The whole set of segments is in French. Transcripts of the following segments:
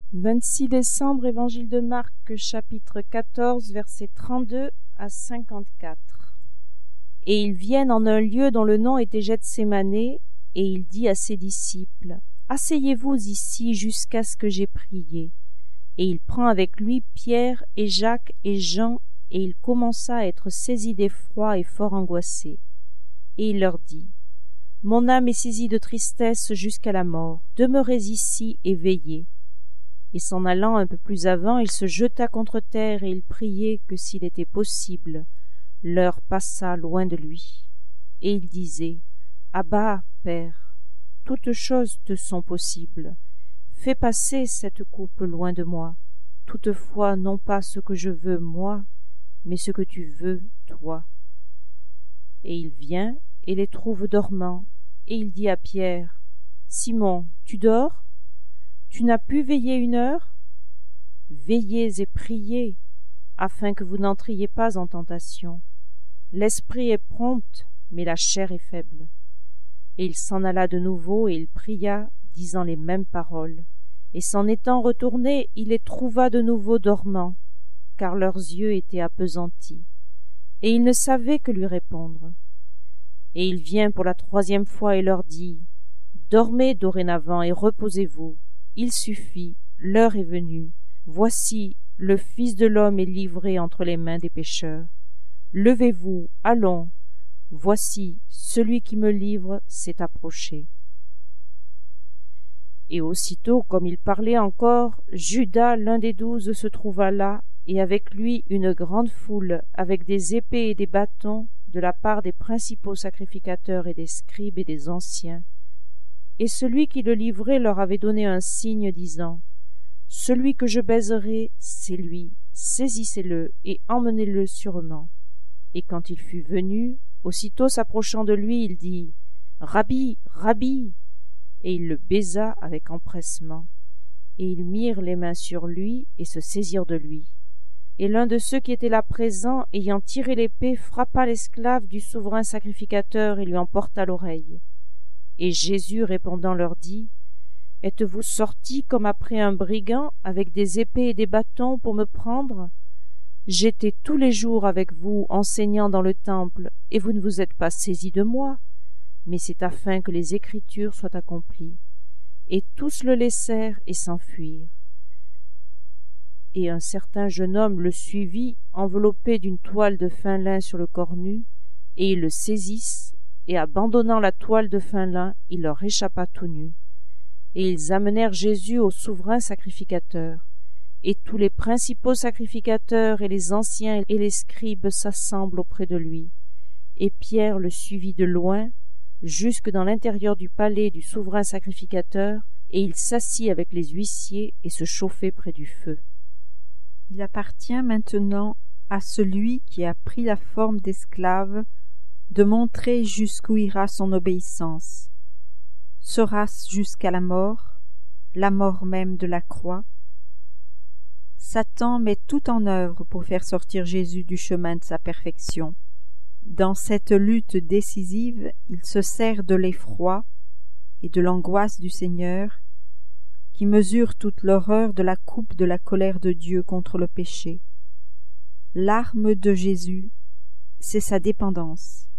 26 décembre, Évangile de Marc, chapitre 14, versets 32 à 54. Et ils viennent en un lieu dont le nom était Gethsémane, et il dit à ses disciples: Asseyez-vous ici jusqu'à ce que j'aie prié. Et il prend avec lui Pierre et Jacques et Jean, et il commença à être saisi d'effroi et fort angoissé. Et il leur dit: Mon âme est saisie de tristesse jusqu'à la mort. Demeurez ici et veillez. Et s'en allant un peu plus avant, il se jeta contre terre et il priait que, s'il était possible, l'heure passât loin de lui. Et il disait: Abba, Père, toutes choses te sont possibles. Fais passer cette coupe loin de moi. Toutefois, non pas ce que je veux, moi, mais ce que tu veux, toi. Et il vient et les trouve dormants, et il dit à Pierre: Simon, tu dors? Tu n'as pu veiller 1 heure? Veillez et priez, afin que vous n'entriez pas en tentation. L'esprit est prompt, mais la chair est faible. Et il s'en alla de nouveau, et il pria, disant les mêmes paroles. Et s'en étant retourné, il les trouva de nouveau dormants, car leurs yeux étaient appesantis, et ils ne savaient que lui répondre. Et il vient pour la 3e fois et leur dit: Dormez dorénavant et reposez-vous. Il suffit, l'heure est venue. Voici, le Fils de l'homme est livré entre les mains des pécheurs. Levez-vous, allons. Voici, celui qui me livre s'est approché. Et aussitôt, comme il parlait encore, Judas, l'un des 12, se trouva là, et avec lui une grande foule, avec des épées et des bâtons, de la part des principaux sacrificateurs et des scribes et des anciens. Et celui qui le livrait leur avait donné un signe, disant: Celui que je baiserai, c'est lui, saisissez-le et emmenez-le sûrement. Et quand il fut venu, aussitôt s'approchant de lui, il dit: Rabbi, Rabbi! Et ils le baisa avec empressement. Et ils mirent les mains sur lui et se saisirent de lui. Et l'un de ceux qui étaient là présents, ayant tiré l'épée, frappa l'esclave du souverain sacrificateur et lui en porta l'oreille. Et Jésus répondant leur dit: Êtes-vous sortis comme après un brigand, avec des épées et des bâtons pour me prendre? J'étais tous les jours avec vous, enseignant dans le temple, et vous ne vous êtes pas saisis de moi, mais c'est afin que les Écritures soient accomplies. Et tous le laissèrent et s'enfuirent. Et un certain jeune homme le suivit, enveloppé d'une toile de fin lin sur le corps nu, et ils le saisissent, et abandonnant la toile de fin lin, il leur échappa tout nu. Et ils amenèrent Jésus au souverain sacrificateur. Et tous les principaux sacrificateurs et les anciens et les scribes s'assemblent auprès de lui. Et Pierre le suivit de loin, jusque dans l'intérieur du palais du souverain sacrificateur, et il s'assit avec les huissiers et se chauffait près du feu. Il appartient maintenant à celui qui a pris la forme d'esclave de montrer jusqu'où ira son obéissance. Sera-ce jusqu'à la mort même de la croix? Satan met tout en œuvre pour faire sortir Jésus du chemin de sa perfection. Dans cette lutte décisive, il se sert de l'effroi et de l'angoisse du Seigneur, qui mesure toute l'horreur de la coupe de la colère de Dieu contre le péché. L'arme de Jésus, c'est sa dépendance.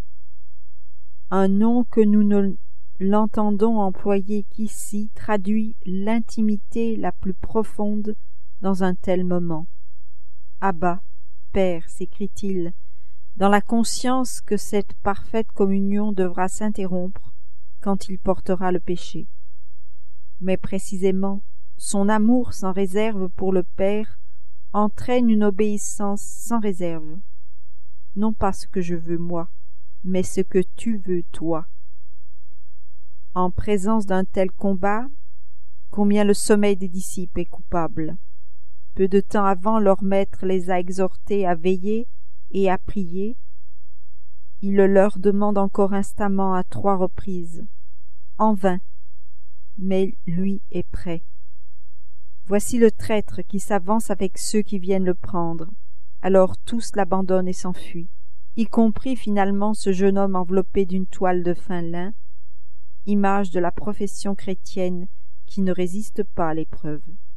Un nom que nous ne l'entendons employer qu'ici traduit l'intimité la plus profonde dans un tel moment. Abba, Père, s'écrie-t-il, dans la conscience que cette parfaite communion devra s'interrompre quand il portera le péché. Mais précisément, son amour sans réserve pour le Père entraîne une obéissance sans réserve. Non pas ce que je veux moi, mais ce que tu veux toi. En présence d'un tel combat, combien le sommeil des disciples est coupable. Peu de temps avant, leur maître les a exhortés à veiller et à prier. Il le leur demande encore instamment à 3 reprises. En vain. Mais lui est prêt. Voici le traître qui s'avance avec ceux qui viennent le prendre. Alors tous l'abandonnent et s'enfuient, y compris finalement ce jeune homme enveloppé d'une toile de fin lin, image de la profession chrétienne qui ne résiste pas à l'épreuve.